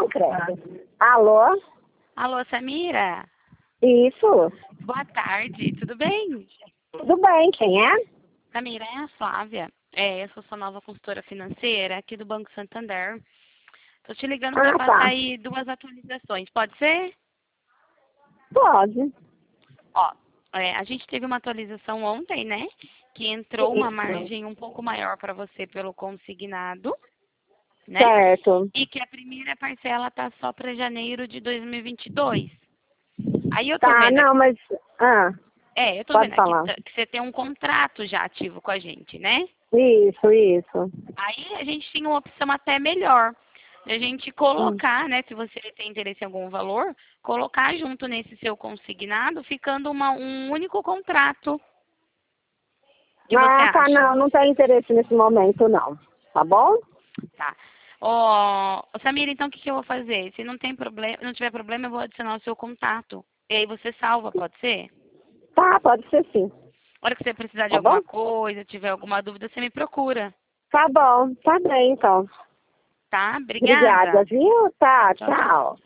não, credo. Alô? Alô, Samira? Isso. Boa tarde, tudo bem? Tudo bem, quem é? Samira, é a Flávia. Eu sou sua nova consultora financeira aqui do Banco Santander. Tô te ligando para passar Tá. aí 2 atualizações, pode ser? Pode. Ó, a gente teve uma atualização ontem, né? Que entrou uma Isso. margem um pouco maior para você pelo consignado, né? Certo. E que a primeira parcela tá só para janeiro de 2022. Aí eu tô Tá, vendo não, aqui, mas... eu tô pode vendo aqui falar. que você tem um contrato já ativo com a gente, né? Isso. Aí a gente tinha uma opção até melhor. A gente Hum. colocar, né, se você tem interesse em algum valor, colocar junto nesse seu consignado, ficando um único contrato. O que você Ah, tá, acha? não tem interesse nesse momento, não. Tá bom? Tá. Ó, Samira, então o que eu vou fazer? Se não tem problema, não tiver problema, eu vou adicionar o seu contato. E aí você salva, pode ser? Tá, pode ser sim. A hora que você precisar de Tá bom? alguma coisa, tiver alguma dúvida, você me procura. Tá bom, tá bem, então. Tá? Obrigada, Obrigada. viu? Tá, Tchau, tchau. tchau.